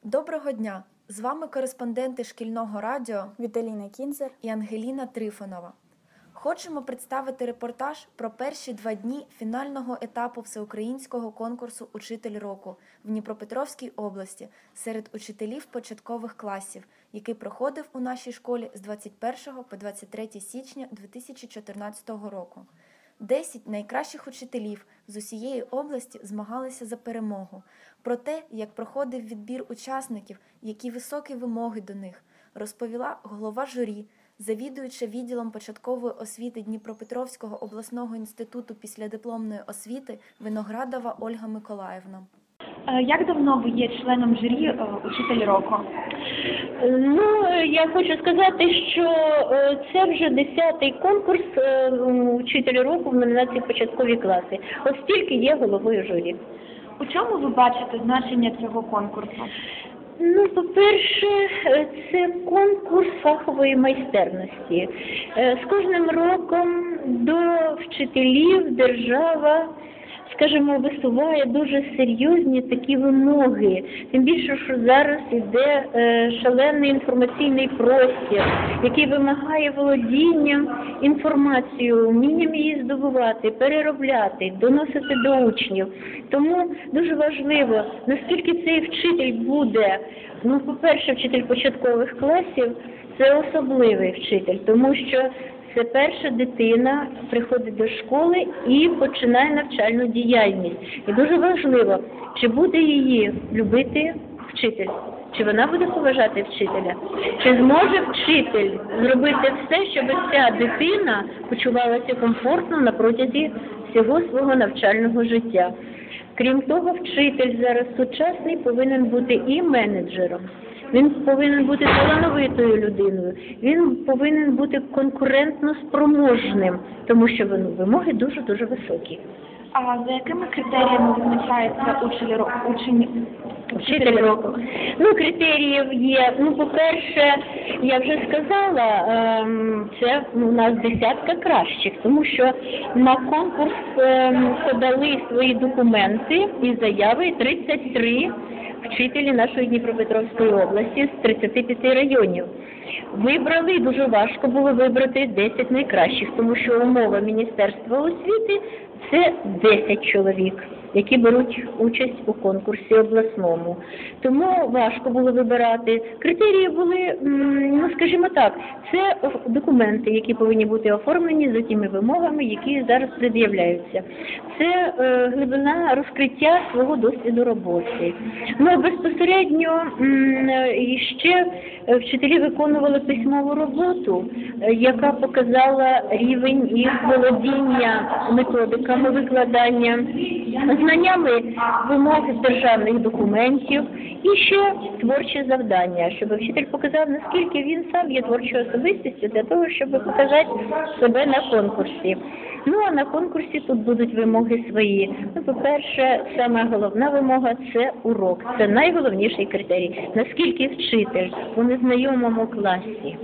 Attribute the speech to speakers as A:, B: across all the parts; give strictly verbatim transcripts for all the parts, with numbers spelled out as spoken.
A: Доброго дня! З вами кореспонденти шкільного радіо
B: Віталіна Кінзер
A: і Ангеліна Трифонова. Хочемо представити репортаж про перші два дні фінального етапу всеукраїнського конкурсу «Учитель року» в Дніпропетровській області серед учителів початкових класів, який проходив у нашій школі з двадцять першого по двадцять третє січня дві тисячі чотирнадцятого року. Десять найкращих учителів з усієї області змагалися за перемогу. Про те, як проходив відбір учасників, які високі вимоги до них, розповіла голова журі, завідуюча відділом початкової освіти Дніпропетровського обласного інституту післядипломної освіти Виноградова Ольга Миколаївна.
B: Як давно ви є членом журі «Учитель року»?
C: Ну, я хочу сказати, що це вже десятий конкурс «Учитель року» в номінації «Початкові класи». Ось тільки є головою журі.
B: У чому ви бачите значення цього конкурсу?
C: Ну, по-перше, це конкурс фахової майстерності. З кожним роком до вчителів держава, скажімо, висуває дуже серйозні такі вимоги. Тим більше, що зараз іде е, шалений інформаційний простір, який вимагає володіння інформацією, вмінням її здобувати, переробляти, доносити до учнів. Тому дуже важливо, наскільки цей вчитель буде, ну, по-перше, вчитель початкових класів, це особливий вчитель, тому що це перша дитина приходить до школи і починає навчальну діяльність. І дуже важливо, чи буде її любити вчитель, чи вона буде поважати вчителя, чи зможе вчитель зробити все, щоб ця дитина почувалася комфортно на протязі всього свого навчального життя. Крім того, вчитель зараз сучасний повинен бути і менеджером. Він повинен бути талановитою людиною, він повинен бути конкурентно спроможним, тому що вимоги дуже-дуже високі.
B: А за якими критеріями визначається учитель року? Учень...
C: Учитель року. Ну, критеріїв є. Ну, по-перше, я вже сказала, це у нас десятка кращих, тому що на конкурс подали свої документи і заяви тридцять три вчителі нашої Дніпропетровської області з тридцяти п'яти районів. Вибрали, дуже важко було вибрати десять найкращих, тому що умова Міністерства освіти – це десять чоловік, які беруть участь у конкурсі обласному. Тому важко було вибирати. Критерії були, ну, скажімо так, це документи, які повинні бути оформлені за тими вимогами, які зараз пред'являються. Це е, глибина розкриття свого досвіду роботи. Ну, безпосередньо і ще вчителі виконували письмову роботу, яка показала рівень їх володіння методиками викладання, знаннями вимог державних документів і ще творче завдання, щоб вчитель показав, наскільки він сам є творчою особистістю для того, щоб показати себе на конкурсі. Ну, а на конкурсі тут будуть вимоги свої. Ну, по-перше, саме головна вимога – це урок. Це найголовніший критерій. Наскільки вчитель у незнайомому класі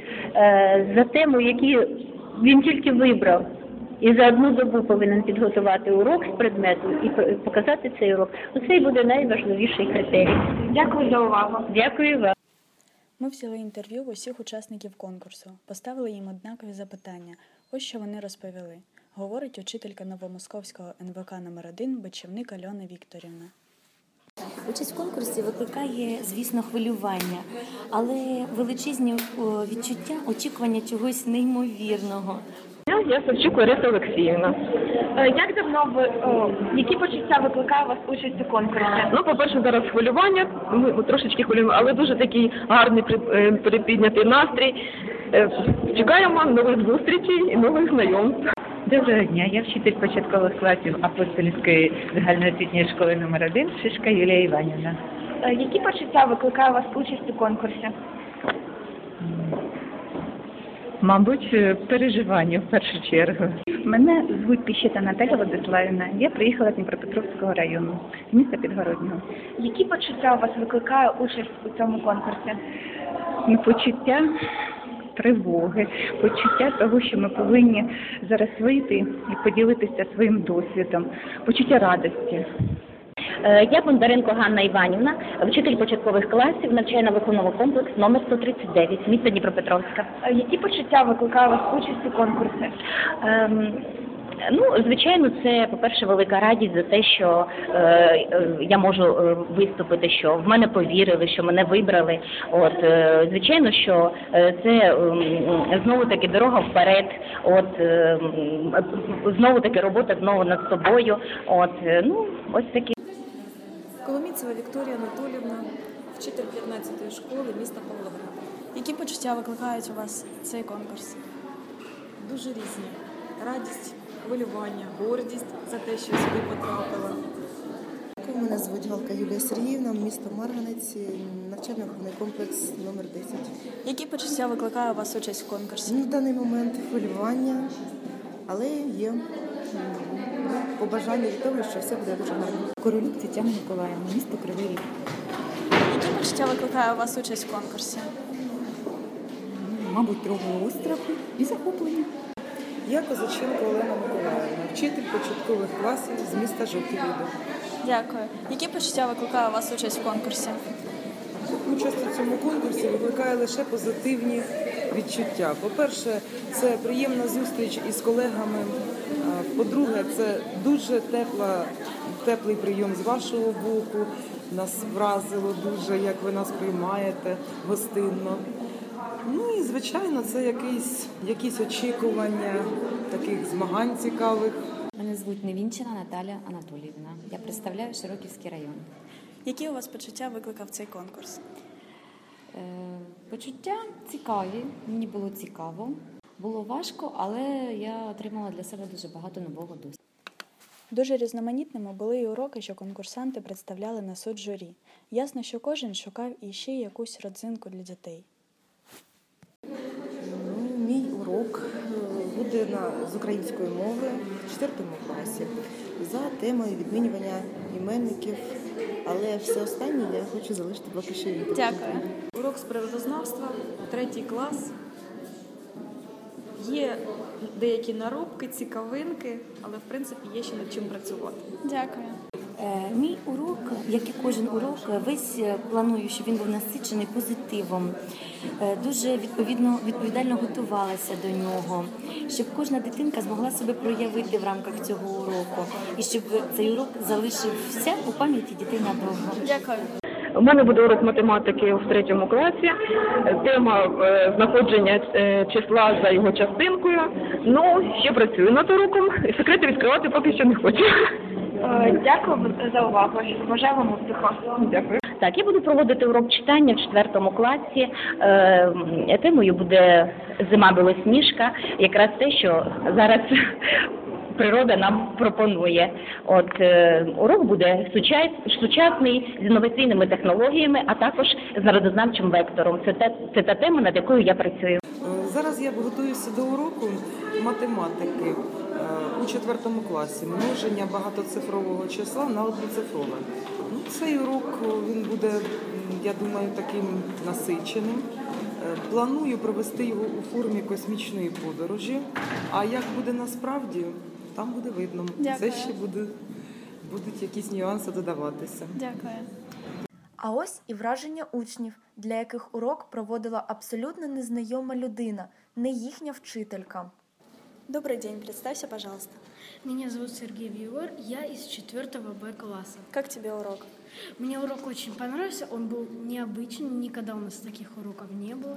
C: е, за тему, яку він тільки вибрав, і за одну добу повинен підготувати урок з предмету і показати цей урок. Оце і буде найважливіший критерій.
B: Дякую за увагу.
C: Дякую вам.
D: Ми взяли інтерв'ю в усіх учасників конкурсу, поставили їм однакові запитання. Ось що вони розповіли. Говорить учителька Новомосковського ен ве ка номер один Бичівник Альона Вікторівна.
E: Участь в конкурсі викликає, звісно, хвилювання, але величезні відчуття, очікування чогось неймовірного.
F: Я Савчук Лариса Олексіївна.
B: Як давно ви, о, які почуття викликає у вас участь у конкурсі?
F: Ну, по-перше, зараз хвилювання, ми трошечки хвилюємо, але дуже такий гарний припіднятий настрій. Чекаємо нових зустрічей і нових знайомств.
G: Доброго дня, я вчитель початкових класів Апостольської загальноосвітньої школи номер один Шишка Юлія Іванівна.
B: Які почуття викликає у вас участь у конкурсі?
G: Мабуть, переживання в першу чергу. Мене звуть Піщета Наталя Владиславівна. Я приїхала з Дніпропетровського району, з міста Підгороднього.
B: Які почуття у вас викликає участь у цьому конкурсі?
G: Ну, почуття тривоги, почуття того, що ми повинні зараз вийти і поділитися своїм досвідом, почуття радості.
C: Е, Я Бондаренко Ганна Іванівна, вчитель початкових класів, навчально-виховного комплексу номер сто тридцять дев'ять, місто Дніпропетровська.
B: Е, Які почуття викликає у вас участь у конкурсі?
C: Ем, Ну, звичайно, це, по-перше, велика радість за те, що е, е, я можу е, виступити, що в мене повірили, що мене вибрали. От, е, звичайно, що е, це е, знову-таки дорога вперед, от, е, знову-таки робота знову над собою. От, е, ну, ось такі.
D: Коломійцева Вікторія Анатоліївна, вчитель п'ятнадцятої школи міста Павлоград. Які почуття викликають у вас цей конкурс?
H: Дуже різні. Радість, хвилювання, гордість за те, що сюди потрапила.
I: Мене звуть Галка Юлія Сергіївна, місто Марганець, навчально-виховний комплекс номер десять.
D: Які почуття викликає у вас участь в конкурсі?
I: На даний момент хвилювання, але є м, побажання від того, що все буде дуже гарно.
J: Королюк Тетяна Миколаївна, місто Кривий Ріг.
D: Які почуття викликає у вас участь в конкурсі?
J: Мабуть, трохи остраху і захоплення.
K: Я Козаченко Олена Миколаївна, вчитель початкових класів з міста Жовті Води.
D: Дякую. Які почуття викликає у вас участь в конкурсі?
K: Участь у цьому конкурсі викликає лише позитивні відчуття. По-перше, це приємна зустріч із колегами. А, По-друге, це дуже тепла, теплий прийом з вашого боку. Нас вразило дуже, як ви нас приймаєте гостинно. Ну і, звичайно, це якісь, якісь очікування таких змагань цікавих.
J: Мене звуть Невінчина Наталя Анатоліївна. Я представляю Широківський район.
D: Які у вас почуття викликав цей конкурс?
J: Е, Почуття цікаві, мені було цікаво. Було важко, але я отримала для себе дуже багато нового досвіду.
D: Дуже різноманітними були і уроки, що конкурсанти представляли на суд журі. Ясно, що кожен шукав іще якусь родзинку для дітей.
I: Ну, мій урок е, буде на, з української мови в четвертому класі за темою відмінювання іменників, але все останнє я хочу залишити поки що від.
D: Дякую.
H: Урок з природознавства, третій клас. Є деякі наробки, цікавинки, але в принципі є ще над чим працювати.
D: Дякую.
E: Е, Мій урок, як і кожен урок, весь е, планую, щоб він був насичений позитивом. Е, Дуже відповідно, відповідально готувалася до нього, щоб кожна дитинка змогла себе проявити в рамках цього уроку і щоб цей урок залишився у пам'яті дітей надовго.
D: Дякую.
F: У мене буде урок математики в третьому класі. Тема е, знаходження е, числа за його частинкою. Ну, ще працюю над уроком. Секрети відкривати поки що не хочу.
B: Е, Дякую за увагу. Бажаю вам успіху.
F: Дякую.
C: Так, я буду проводити урок читання в четвертому класі. Е, Темою буде «Зима білосніжка», якраз те, що зараз природа нам пропонує. От е, урок буде сучас, сучасний, з інноваційними технологіями, а також з народознавчим вектором. Це, те, це та тема, над якою я працюю.
K: Е, Зараз я готуюся до уроку математики е, у четвертому класі. Множення багатоцифрового числа на одноцифрове. Ну, цей урок він буде, м, я думаю, таким насиченим. Е, Планую провести його у формі космічної подорожі. А як буде насправді, там буде видно.
D: Дякую.
K: Це ще буде, будуть якісь нюанси додаватися.
D: Дякую.
A: А ось і враження учнів, для яких урок проводила абсолютно незнайома людина, не їхня вчителька.
D: Добрый день, представься, пожалуйста.
L: Меня зовут Сергей Егор, я из четвертого Б класса.
D: Как тебе урок?
L: Мне урок очень понравился, он был необычный, никогда у нас таких уроков не было.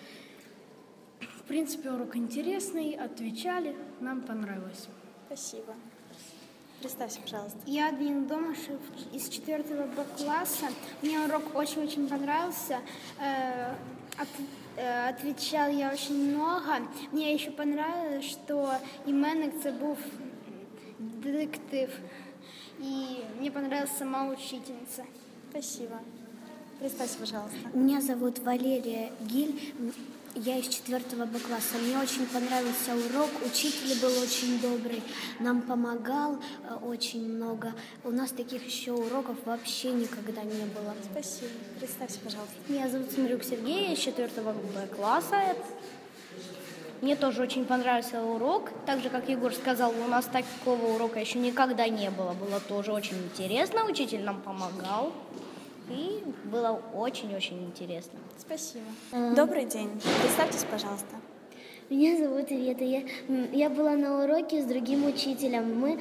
L: В принципе, урок интересный, отвечали, нам понравилось.
D: Спасибо. Представься, пожалуйста.
M: Я Дина Домашев из четвертого Б класса. Мне урок очень-очень понравился. Э, от- э, Отвечал я очень много. Мне еще понравилось, что именник це був детектив. И мне понравилась сама учительница.
D: Спасибо. Представься, пожалуйста.
M: Меня зовут Валерия Гиль. Я из четвертого Б класса. Мне очень понравился урок. Учитель был очень добрый. Нам помогал э, очень много. У нас таких еще уроков вообще никогда не было.
D: Спасибо. Представься, пожалуйста.
M: Меня зовут Смирюк Сергей, я из четвертого Б класса. Мне тоже очень понравился урок. Так же, как Егор сказал, у нас такого урока еще никогда не было. Было тоже очень интересно. Учитель нам помогал. И было очень-очень интересно.
D: Спасибо. Добрый день. Представьтесь, пожалуйста.
N: Меня зовут Вета. Я, я была на уроке с другим учителем. Мы,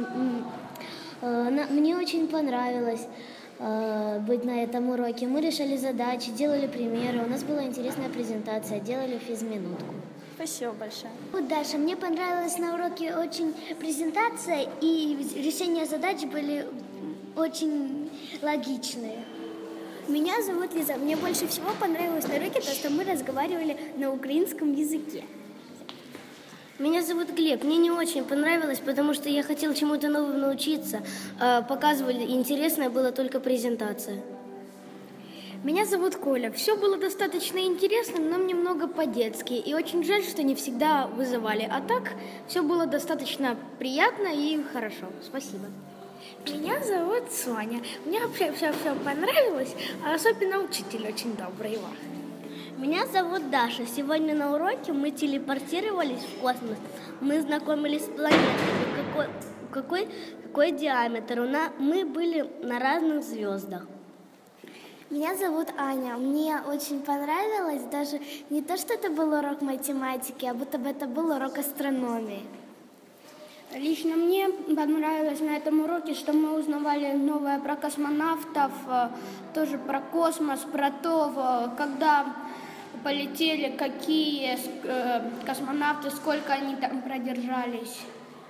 N: э, мне очень понравилось э, быть на этом уроке. Мы решали задачи, делали примеры. У нас была интересная презентация, делали физминутку.
D: Спасибо большое.
N: Вот, Даша, мне понравилась на уроке очень презентация, и решения задач были очень логичные.
M: Меня зовут Лиза. Мне больше всего понравилось на уроке то, что мы разговаривали на украинском языке.
N: Меня зовут Глеб. Мне не очень понравилось, потому что я хотел чему-то новому научиться. Показывали, интересная была только презентация.
L: Меня зовут Коля. Все было достаточно интересно, но немного по-детски. И очень жаль, что не всегда вызывали. А так, все было достаточно приятно и хорошо. Спасибо.
M: Меня зовут Соня. Мне вообще все-все понравилось, а особенно учитель очень добрый. Его.
N: Меня зовут Даша. Сегодня на уроке мы телепортировались в космос. Мы знакомились с планетами, какой, какой, какой диаметр. У нас, мы были на разных звездах.
M: Меня зовут Аня. Мне очень понравилось, даже не то, что это был урок математики, а будто бы это был урок астрономии.
L: Лично мне понравилось на этом уроке, что мы узнавали новое про космонавтов, тоже про космос, про то, когда полетели, какие космонавты, сколько они там продержались.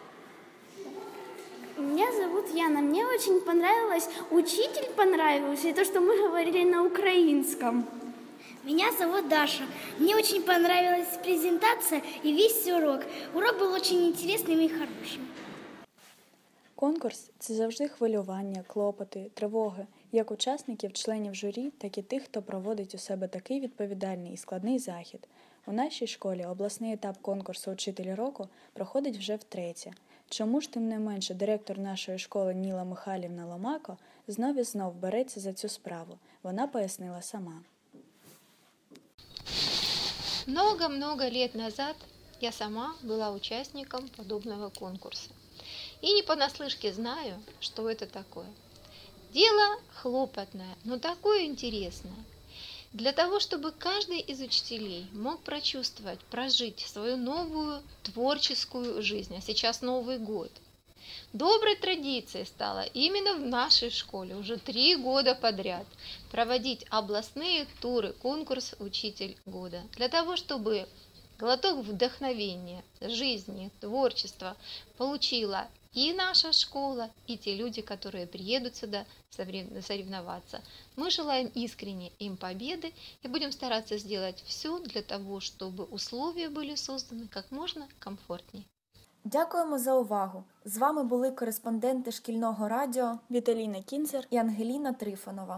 M: Меня зовут Яна. Мне очень понравилось, учитель понравился, и то, что мы говорили на украинском.
N: Меня зовут Даша. Мне очень понравилась презентация и весь урок. Урок був дуже інтересним і хорошим.
D: Конкурс – це завжди хвилювання, клопоти, тривоги, як учасників, членів журі, так і тих, хто проводить у себе такий відповідальний і складний захід. У нашій школі обласний етап конкурсу «Учитель року» проходить вже втретє. Чому ж тим не менше директор нашої школи Ніла Михайлівна Ломако знов і знов береться за цю справу? Вона пояснила сама.
O: Много-много лет назад я сама была участником подобного конкурса. И не понаслышке знаю, что это такое. Дело хлопотное, но такое интересное. Для того, чтобы каждый из учителей мог прочувствовать, прожить свою новую творческую жизнь, а сейчас Новый год, доброй традицией стало именно в нашей школе уже три года подряд проводить областные туры, конкурс «Учитель года», для того, чтобы глоток вдохновения, жизни, творчества получила и наша школа, и те люди, которые приедут сюда соревноваться. Мы желаем искренне им победы и будем стараться сделать все для того, чтобы условия были созданы как можно комфортнее.
A: Дякуємо за увагу. З вами були кореспонденти шкільного радіо
D: Віталіна Кінзер
A: і Ангеліна Трифонова.